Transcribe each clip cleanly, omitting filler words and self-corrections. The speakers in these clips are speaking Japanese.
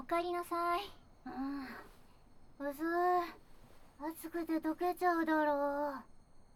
かえりなさい。 うずい。暑くて溶けちゃうだろう。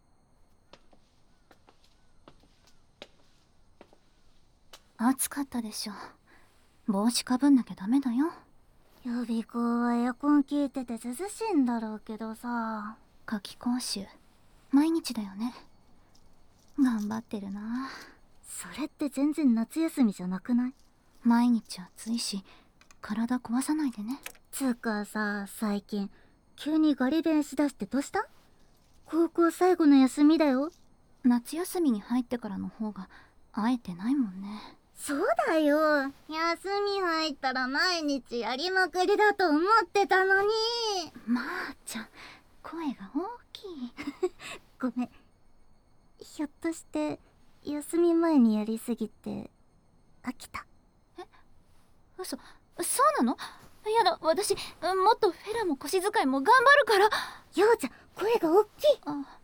暑かったでしょ。帽子かぶんなきゃダメだよ。 予備校はエアコン効いてて涼しいんだろうけどさ。 夏期講習毎日だよね。頑張ってるな。 それって全然夏休みじゃなくない？ 毎日暑いし体壊さないでね。 つうかさ、最近急にガリ勉しだしてどうした？高校最後の休みだよ。 夏休みに入ってからの方が会えてないもんね。 そうだよ。休み入ったら毎日やりまくりだと思ってたのに。 まーちゃん、声が大きい。 ごめん。ひょっとして休み前にやりすぎて飽きた？ 嘘、そうなの？やだ、私もっとフェラも腰使いも頑張るから。 ようちゃん、声が大きい。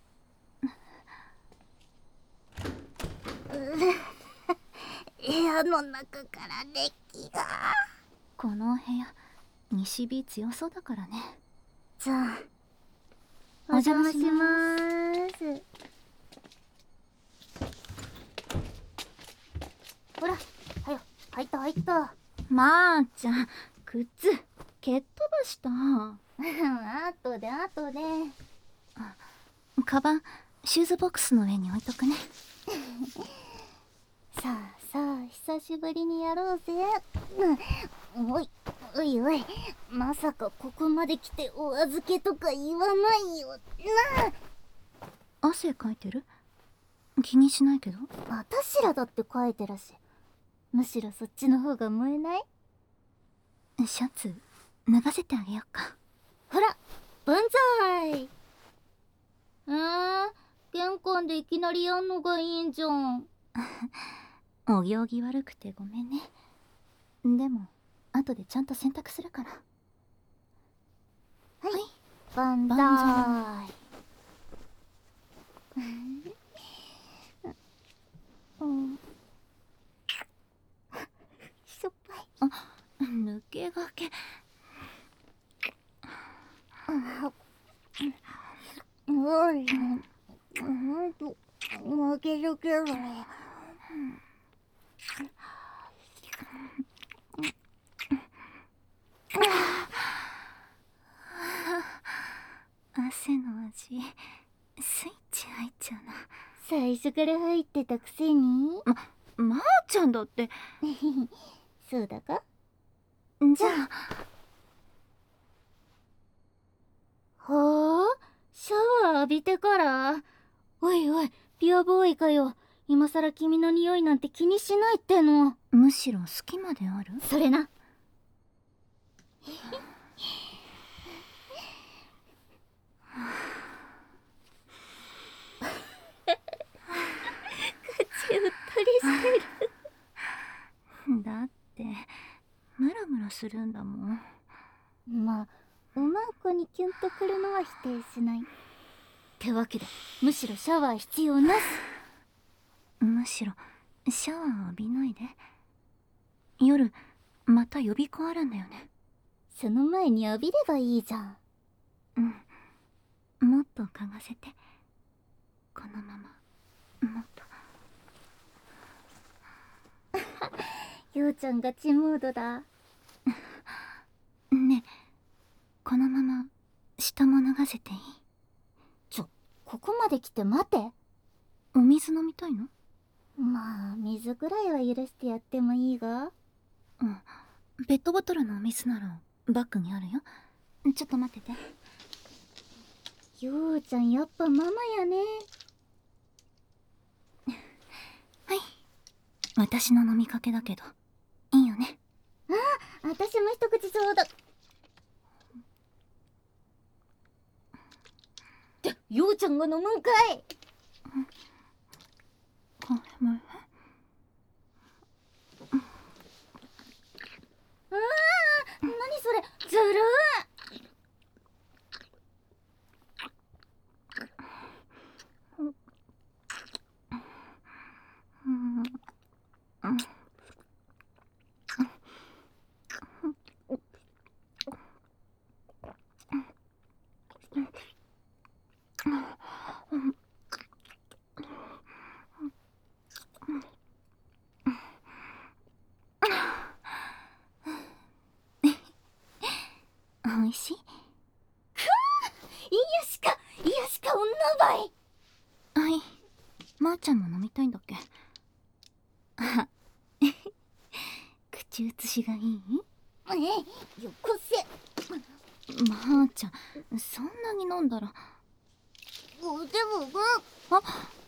部屋の中から熱気が。 この部屋西日強そうだからね。 じゃあおお邪邪魔し魔しまます。ほら、はよ入った入った。 まーちゃん、靴蹴っ飛ばした。 あとで。 カバンシューズボックスの上に置いとくね。 さあ久しぶりにやろうぜ。おいまさかここまで来てお預けとか言わないよな。 汗かいてる？気にしないけど。 私らだって書いてるし、むしろそっちの方が燃えない？ シャツ脱がせてあげようか。 ほら、万歳。玄関でいきなりやんのがいいんじゃん。 お行儀悪くてごめんね。でも後でちゃんと洗濯するから。 はい、万歳。 万しょっぱい。 抜けがけ。 負けるけど。 汗の味スイッチ入っちゃうな。 最初から入ってたくせに。 まーちゃんだって。 そうだか？ じゃあはあ、シャワー浴びてから。おいピュアボーイかよ。今さら君の匂いなんて気にしないっての。 むしろ好きまである。 それな。口うっとりしてる。 だってムラムラするんだもん。 まあ、うまい子にキュンとくるのは否定しない。ってわけで、むしろシャワー必要なし。 むしろシャワー浴びないで。夜また予備校あるんだよね。 その前に浴びればいいじゃん。 もっと嗅がせて。このままもっと。 ようちゃんガチモードだ。 ねえ、このまま下も脱がせていい？ ここまで来て待て。 お水飲みたいの？ まあ、水ぐらいは許してやってもいいが。 ペットボトルのお水ならバッグにあるよ。ちょっと待ってて。 ようちゃんやっぱママやね。 はい、私の飲みかけだけどいいよね。 私も一口ちょうだ。ってようちゃんが飲むんかい。何それ、ずるおいしい？ 癒しか女ばい。 はい。まーちゃんも飲みたいんだっけ？あ口移しがいい？ よこせ。 まーちゃん、そんなに飲んだら。 でもあ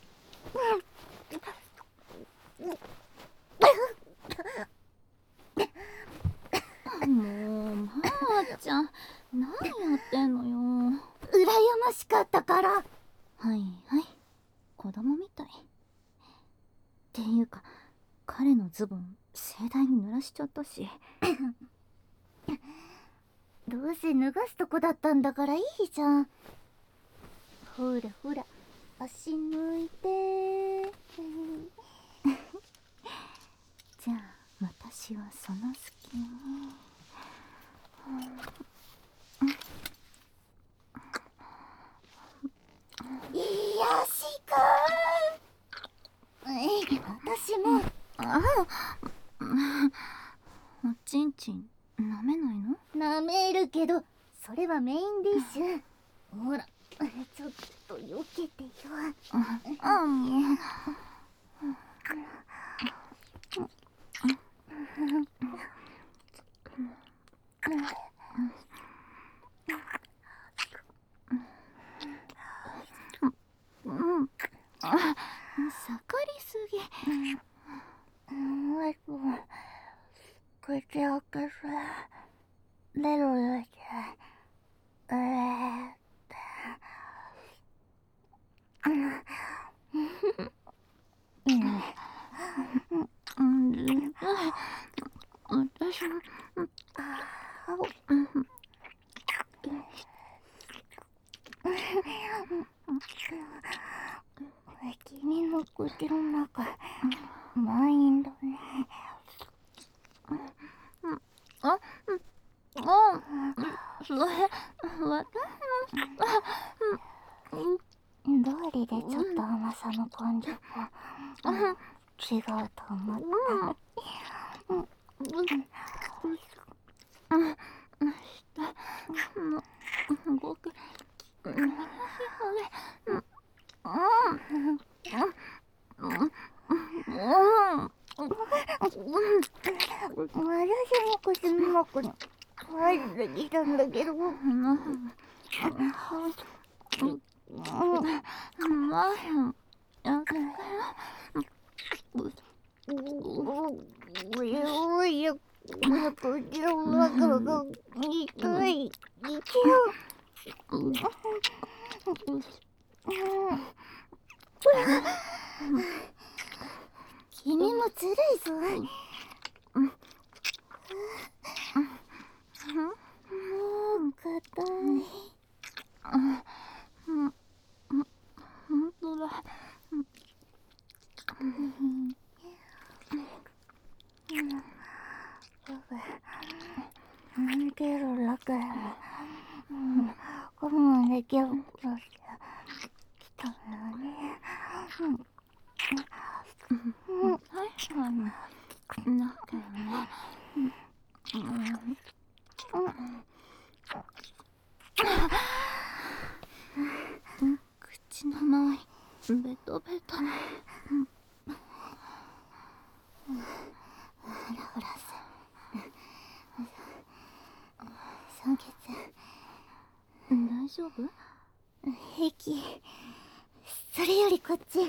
もう、まーちゃん、何やってんのよ。 羨ましかったから。 はいはい、子供みたい。っていうか、彼のズボン盛大に濡らしちゃったし。 どうせ脱がすとこだったんだからいいじゃん。ほらほら、足抜いて。 じゃあ私はその隙に。 癒しか。私も。 あおちんちん舐めないの？ 舐めるけど、それはメインディッシュ。ほら、ちょっと避けてよ。 もう。盛りすぎ。 口開けて出るだけ。 私も。 君の口の中、満員だね。 それ、 どうりでちょっと甘さの感じが違うと思った。 僕、 私も口の中に入ってきたんだけど。おいや、口の中が痛い。君もずるいぞ。もう硬い。 本当だ。 なんけど楽やな。我慢できることしてきたんだね。 確かに。だけどね。口の周りベトベト。 フラス酸欠。 大丈夫？ 平気。それよりこっち。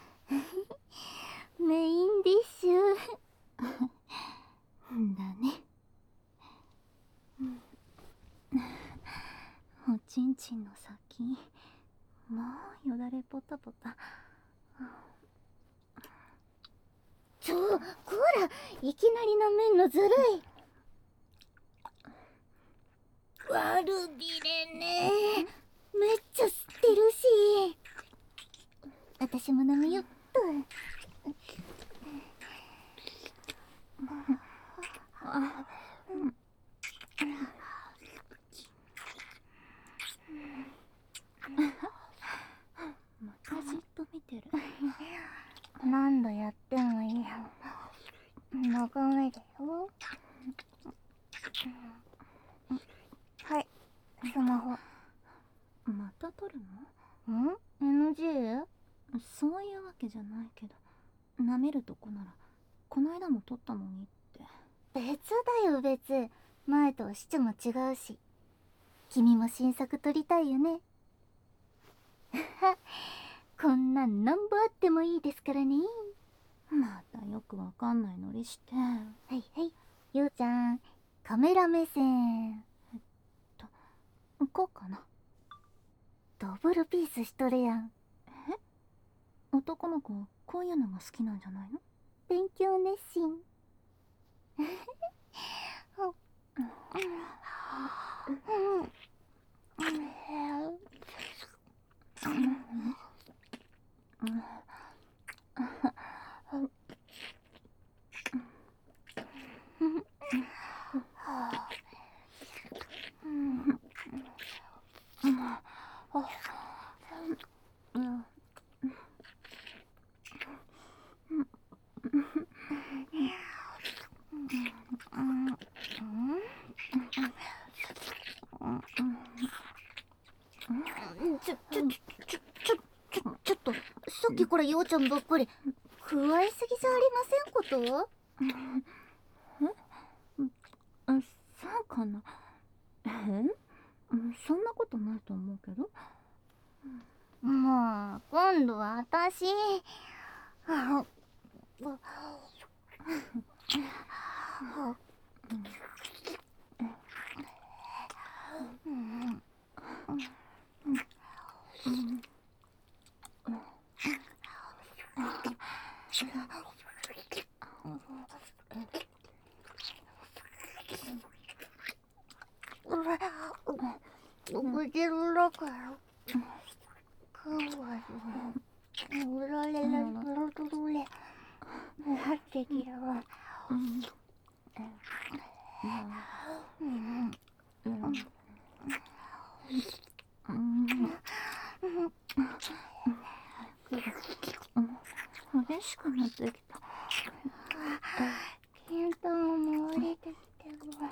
メインディッシュ。 だね。おちんちんの先、もうよだれポタポタ。 こら、いきなりなめんのずるい。悪びれね。めっちゃ吸ってるし。私も舐めよっと。 またじっと見てる。 何度やってもいいよ。眺めるよ。はい、 スマホ。 また撮るの？ ん？ NG？ そういうわけじゃないけど、舐めるとこならこの間も撮ったのにって。 別だよ別。前とは質も違うし。君も新作撮りたいよね。こんなんなんぼあってもいいですからね。 またよくわかんないノリして。 はいはい、ようちゃん、カメラ目線。 こうかな。 ダブルピースしとるやん。 男の子こういうのが好きなんじゃないの？ 勉強熱心。ちょっと、さっきからようちゃんばっかり加えすぎじゃありませんこと？ そうかな。そんなことないと思うけど。 もう今度は私。口の中よ。かわいい。うられららろろれ。なってきるわ。 激しくなってきた。 見当も降りてきてるわ。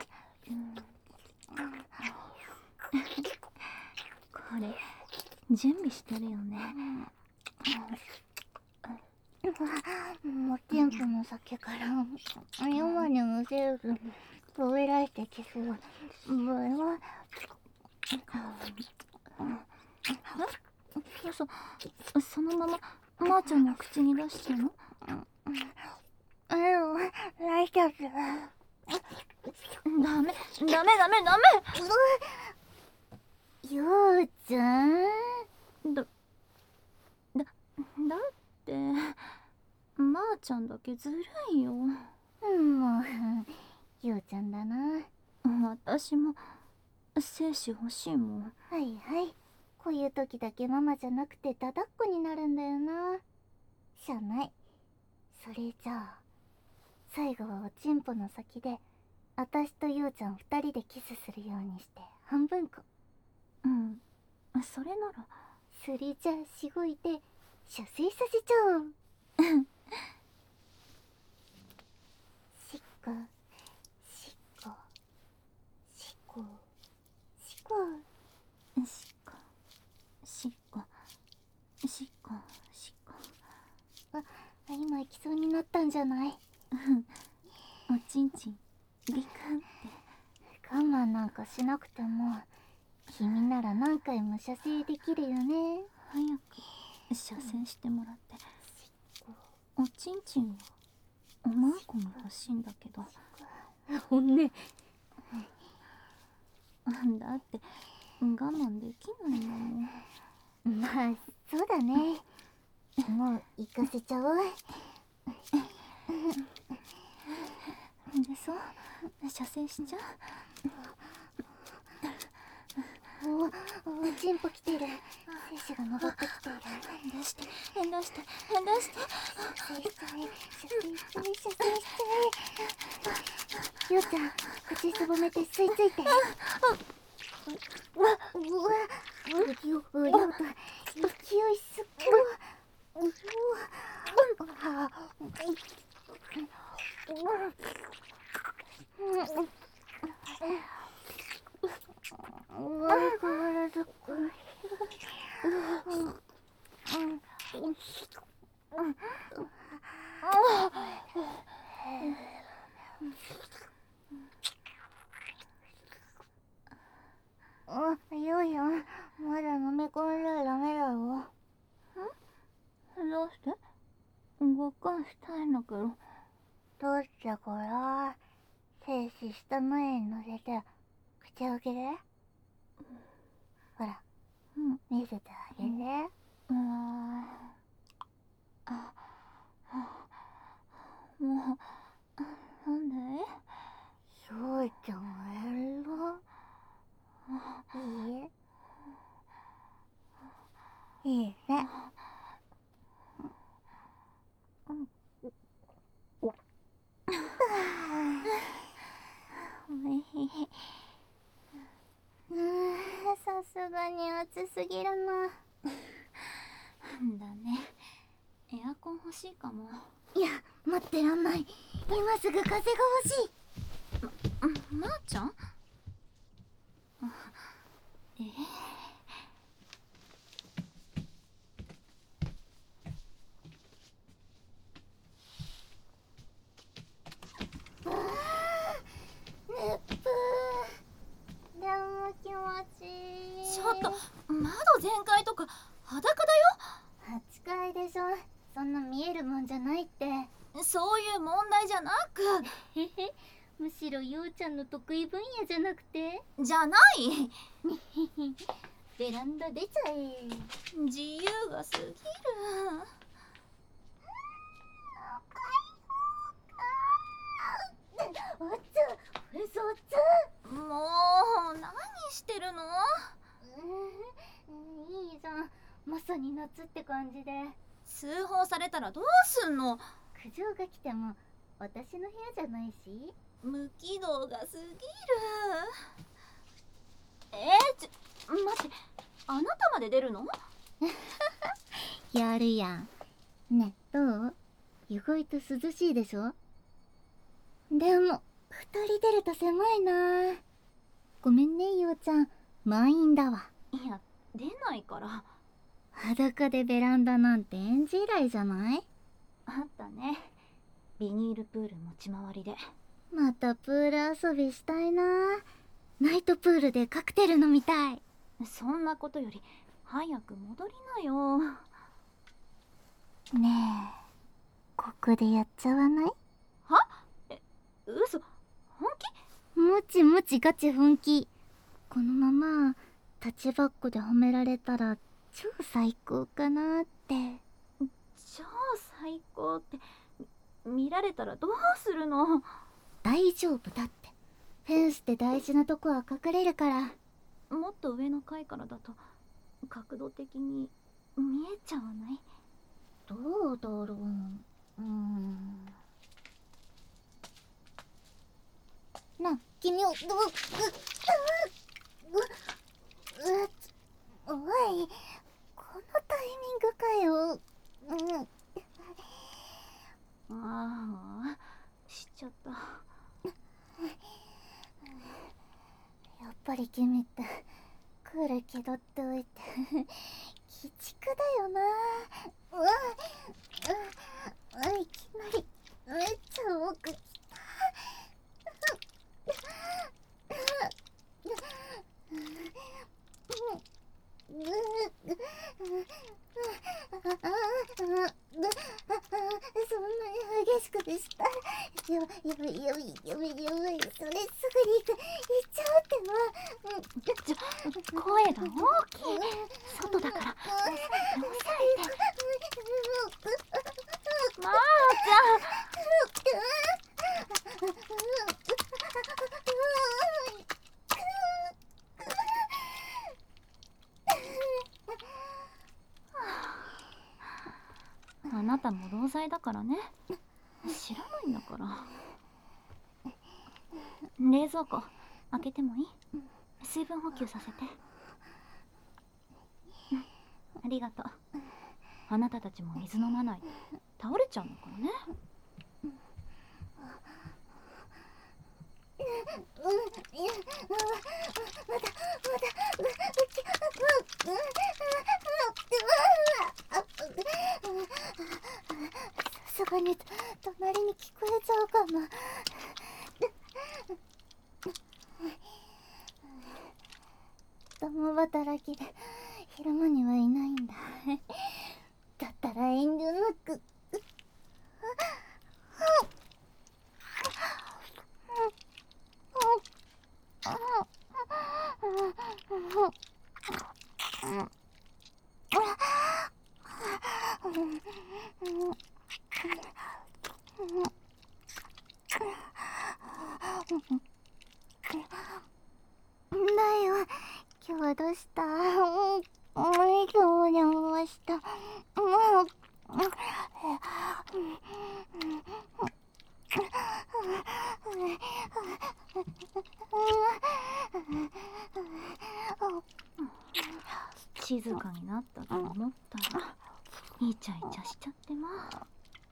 これ準備してるよね。 もうテンポの先から今にむせると飛び出してきそう。はそのまままーちゃんの口に出してんの？ ライトズ。 ダメ。 ようちゃん。 だってまーちゃんだけずるいよ。 もうようちゃんだな。 私も精子欲しいもん。 はいはい、こういう時だけママじゃなくてダダっ子になるんだよな。しゃあない。それじゃあ最後はおちんぽの先で私とようちゃん2人でキスするようにして半分こ。 それなら。 それじゃあしごいて射精させちゃおう。しっこしっこしっこしっこしっこしっこしっこしっこ。 今行きそうになったんじゃない？ おちんちんビクンって。 我慢なんかしなくても君なら何回も射精できるよね。 早く射精してもらって。おちんちんはおまんこも欲しいんだけど。 本音。 だって我慢できないんだもん。 まあそうだね。もう行かせちゃおう。 でそう射精しちゃう。 おちんぽ来てる。精子が登ってきている。 出してようちゃん、口すぼめて吸い付いて。うわりょうと勢いすっごい。 変わらずゆいやん、まだ飲み込んじゃダメだよ。 どうして？ごっくんしたいんだけど。 どうしてこら、精子下の絵に乗せて口開けで。ほら、見せてあげて。 もう、なんで？ そうちゃんやるの？いい？いいね。さすがに暑すぎるな。 だね。エアコン欲しいかも。 いや、待ってらんない。今すぐ風が欲しい。 まーちゃん？ 熱風。でも気持ちいい。 ちょっと、窓全開とか裸だ 8階でしょ。そんな見えるもんじゃないって。 よ。そういう問題じゃなく。 へへ、むしろようちゃんの得意分野じゃなくて。 じゃない。 ベランダ出ちゃえ。 自由が過ぎる。 おっつ、嘘おっつ。 もう何してるの？ いいじゃん。まさに夏って感じで。 通報されたらどうすんの？ 苦情が来ても私の部屋じゃないし。 無軌道が過ぎる。待って、あなたまで出るの？ やるやん。ね、どう？意外と涼しいでしょ？でも2人出ると狭いな。ごめんね、ようちゃん。満員だわ。 いや、出ないから。 裸でベランダなんて演じ以来じゃない？ あったね。ビニールプール持ち回りで。 またプール遊びしたいな。ナイトプールでカクテル飲みたい。 そんなことより早く戻りなよ。 ねえ、ここでやっちゃわない？ は？嘘？本気？ もちもちガチ本気。このまま立ちばっこで褒められたら超最高かなって。 超最高って見られたらどうするの？ 大丈夫だって。フェンスって大事なとこは隠れるから。 もっと上の階からだと角度的に見えちゃわない？ どうだろう。な、君をおい、このタイミングかよ。 ああ、しちゃった。 やっぱり君ってクール気取っておいて鬼畜だよな。いきなりめっちゃ奥来た。そんなに激しくでした。やばい、それすぐに行っちゃうってば。 声が大きい。外だから抑えて。まーちゃん。あなたも同罪だからね。知らないんだから。冷蔵庫開けてもいい？水分補給させて。ありがとう。あなたたちも水飲まないと倒れちゃうのからね。 いや、まだ共働きで昼間にはいないんだ。だったら遠慮なく。だよ、今日はどうした？今日に思いました。 静かになったと思ったらイチャイチャしちゃってまあ。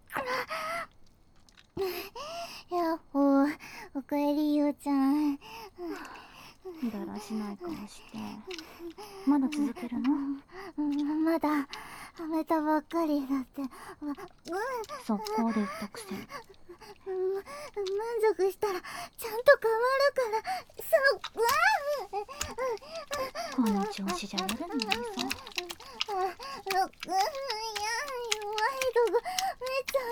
やっほー、おかえりようちゃん。 だらしない顔してまだ続けるの？ まだはめたばっかりだって。 速攻で言ったくせに。 満足したらちゃんと変わるから。 この調子じゃ夜になりそう。 いや、弱いとこめっちゃ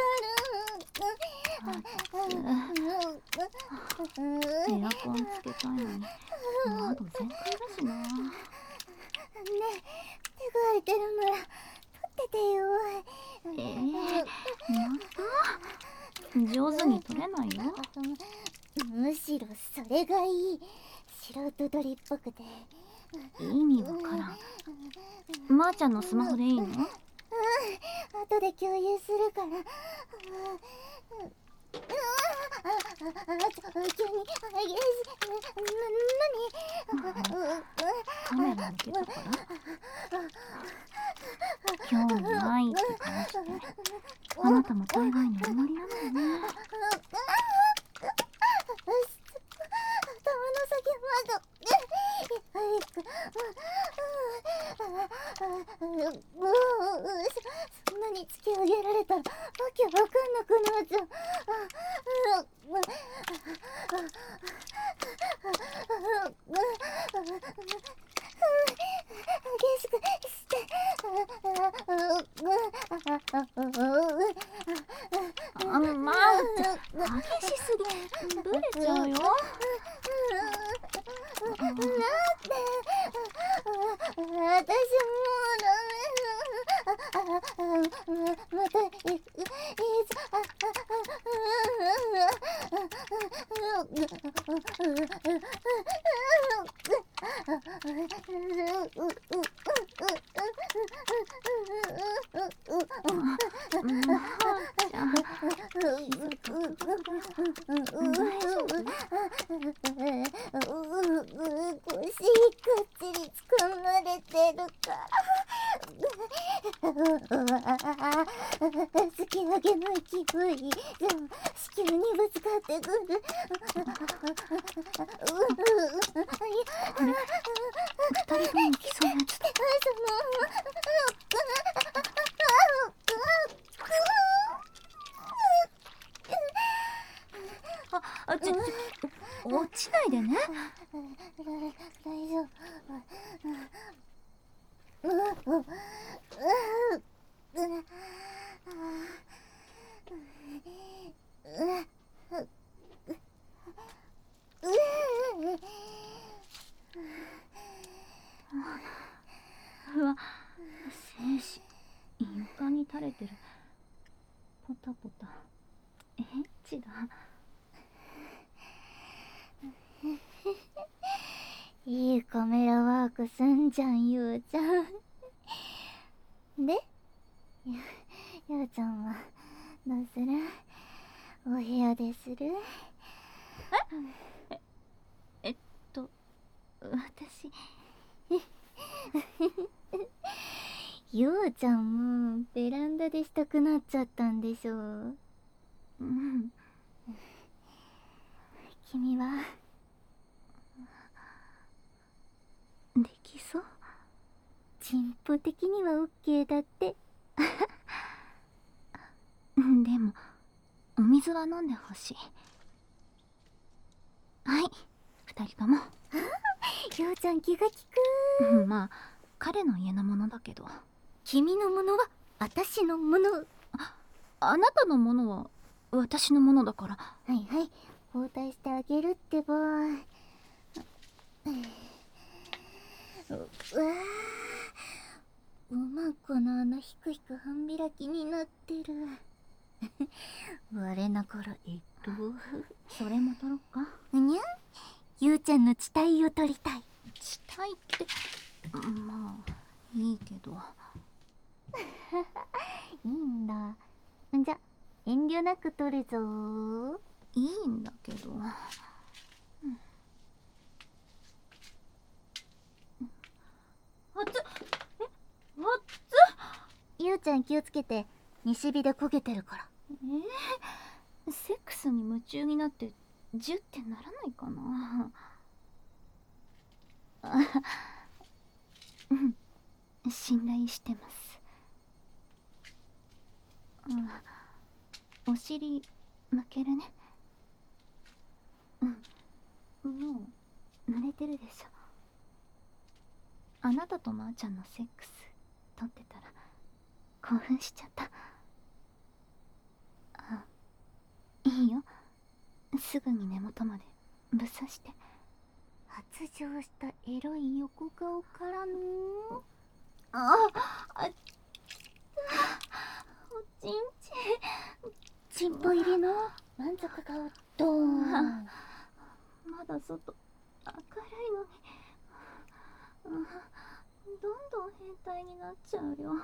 当たる。 エアコンつけたいのに窓全開だしな。 ねえ、手が空いてるなら取っててよ。 また上手に取れないよ。 むしろそれがいい。素人撮りっぽくて。 意味わからん。まーちゃんのスマホでいいの？ 後で共有するから。急にカメラ向けたから興味ないって顔して。あなたも大概のつもりなのよね。 頭の先まだそんなに突き上げられたらわけわかんなくなっちゃう。激しくしてまあ激しすぎブレちゃうよ。 なんで私もうダメ。またいつ腰がっちり掴まれてるから突き上げの勢いでも子宮にぶつかってくる。 二人とも来そうなやつだ。落ちないでね。 大丈夫。 うわ、精子床に垂れてる。ポタポタエッチだ。 いいカメラワークすんじゃん、ゆうちゃん。で、ゆうちゃんはどうする？お部屋でする？ 私ゆうちゃんもベランダでしたくなっちゃったんでしょう。 うん。 君はできそう？ 進歩的には OK だって。 でもお水は飲んでほしい。はい、二人とも。 ようちゃん気が利く。 まあ彼の家のものだけど。 君のものは私のもの。 あなたのものは私のものだから。 はいはい、交代してあげるってば。うわー、おまんこの穴ひくひく半開きになってる。我ながらそれも取ろっか。 にゃん、ゆうちゃんの地帯を取りたい。 地帯ってまあいいけど。 いいんだ。じゃ遠慮なく取るぞ。 いいんだけど。あっつ、あっつ。 ゆうちゃん気をつけて、西日で焦げてるから。 セックスに夢中になってジュってならないかな。信頼してます。お尻向けるね。もう濡れてるでしょ。あなたとまーちゃんのセックス撮ってたら興奮しちゃった。いいよ、すぐに根元までぶっ刺して。 発情したエロい横顔からのおちんチンポ入りの満足顔ドーン。 まだ外明るいのに、どんどん変態になっちゃうよ。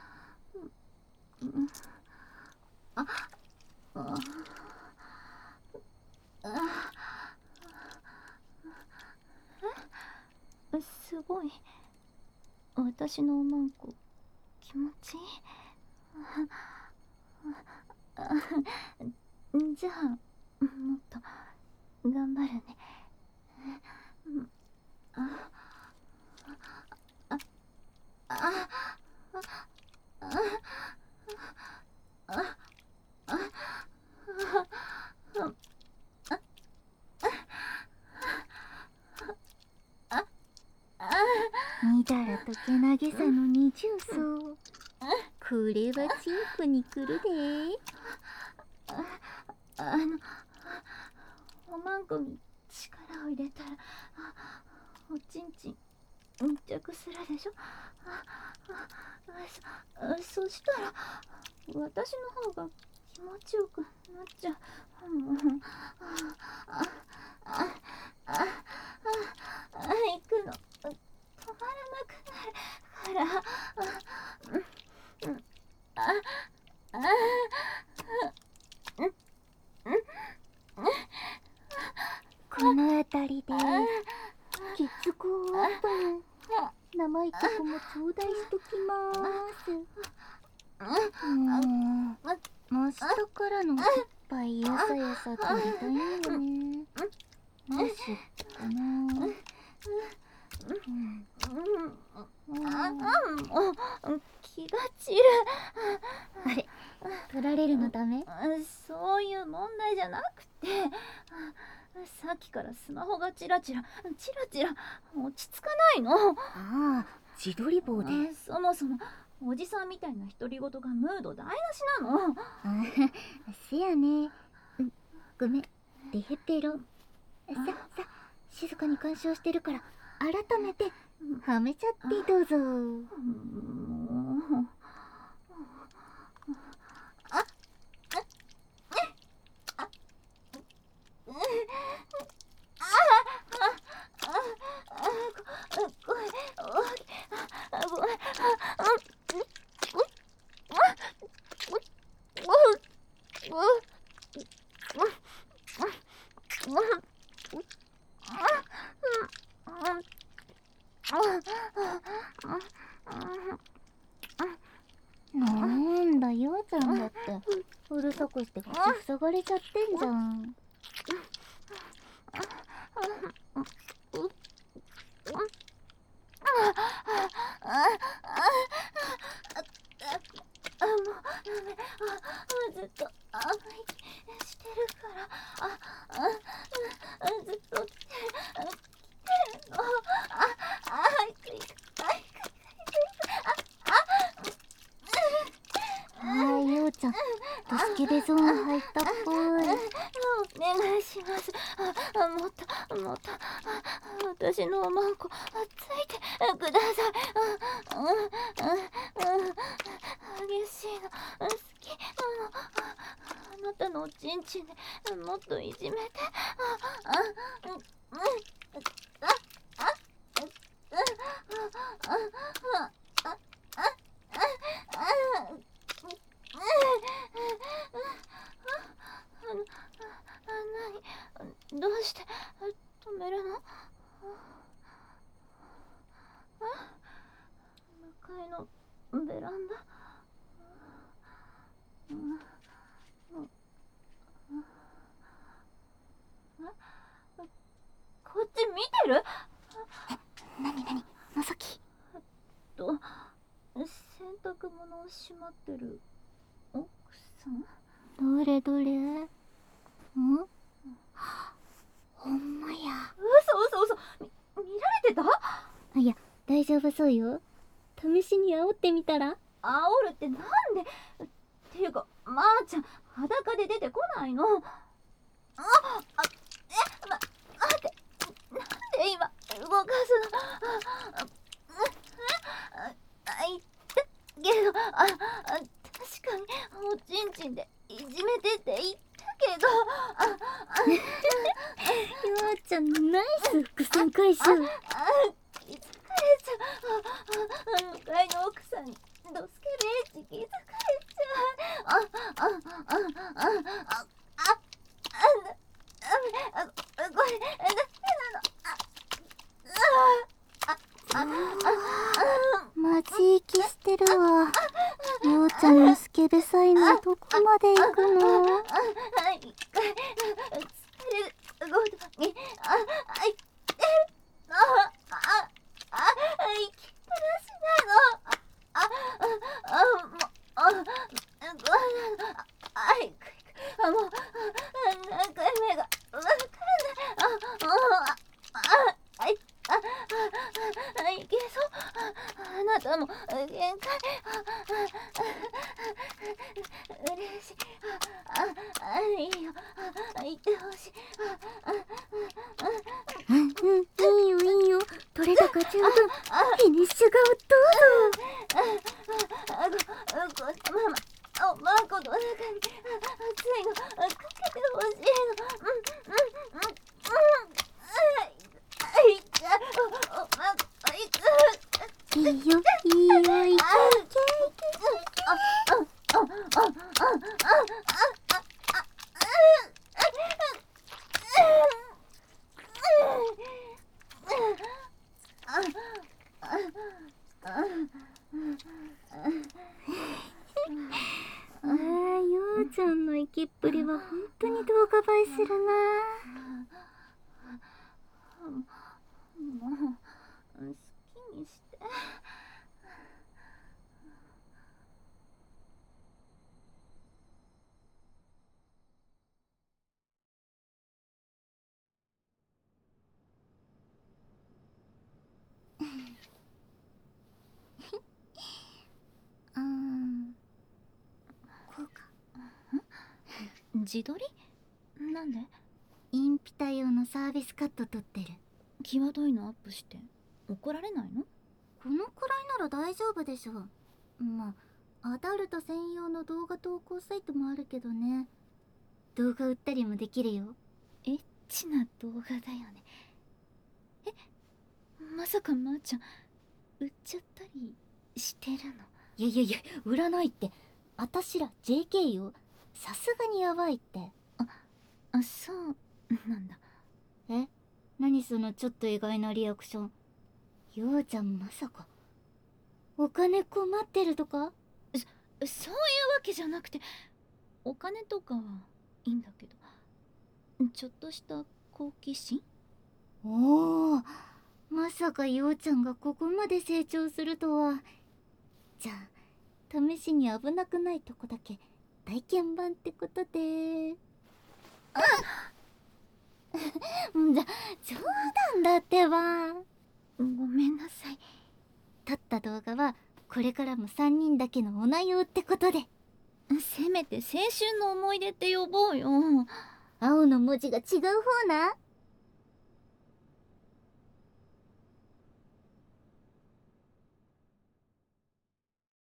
すごい。私のおまんこ気持ちいい。じゃあもっと頑張るね。 見たらとけなげさの二重奏。これはチンコに来るで。 おまんこに力を入れたらおちんちん密着するでしょ。そしたら私の方が気持ちよくなっちゃう。行くの止まらなくなるから。 この辺りで結合アップに生意気子も頂戴しときまーす。真下からのおっぱいやさやさ取りたいんよね。どうしよっかな。 気が散る。 あれ、取られるのダメ？ そういう問題じゃなくて、さっきからスマホがチラチラ落ち着かないの。 ああ、自撮り棒で。 そもそもおじさんみたいな独り言がムード台無しなの。 せやね。ごめん、デヘペロ。静かに鑑賞してるから改めてはめちゃってどうぞ。なんだ、ようちゃんだってうるさくして口塞がれちゃってんじゃん。 ずっと息ずっと来てるの。 ようちゃん、スケベゾーン入ったっぽい。 お願いします。もっと私のおまんこついてください。激しいの好きなの。あなたのおちんちんでもっといじめて。何どうして止めるの？向かいのベランダ。こっち見てる？ なにまさき。 洗濯物をしまってる奥さん？ どれほんまや。 嘘見られてた？ いや、大丈夫そうよ。試しに煽ってみたら？ 煽るってなんで？っていうか、まーちゃん裸で出てこないの？待って、なんで今動かすの？言ったけど、確かにおちんちんでいじめてって言ったけど。 ようちゃん、ナイス伏線回収。 気づかれちゃう。向かいの奥さんにドスケベエッチ気づかれちゃう。これダメなの。 マジ息してるわ。ようちゃんのスケベサイのどこまで行くの？ 一回疲れるごとに息っぱなしなの。もう何回目がわからない。いけそう。あなたも限界。嬉しい。いいよ。言ってほしい。 いいよ。取れ高十分。フィニッシュ顔どうぞ。 ママ、おまんこの中に熱いのかけてほしいの。おまんこいく。 いいよ、いけ。ようちゃんの息っぷりは本当に動画映えするな。 もう好きにして。 こうか。 自撮り？なんで？ インピタ用のサービスカット撮ってる。 際どいのアップして怒られないの？ このくらいなら大丈夫でしょ。まあ、アダルト専用の動画投稿サイトもあるけどね。動画売ったりもできるよ。 エッチな動画だよね。まさかまーちゃん売っちゃったりしてるの？ いや、売らないって。あたしら JK よ。さすがにやばいって。 そうなんだ。 何そのちょっと意外なリアクション。ようちゃんまさかお金困ってるとか？ そういうわけじゃなくて、お金とかはいいんだけど、ちょっとした好奇心。 おお、まさかようちゃんがここまで成長するとは。じゃあ試しに危なくないとこだけ体験版ってことで。 じゃ冗談だってば。 ごめんなさい。 撮った動画はこれからも3人だけのお内容ってことで。 せめて青春の思い出って呼ぼうよ。 青の文字が違う方な。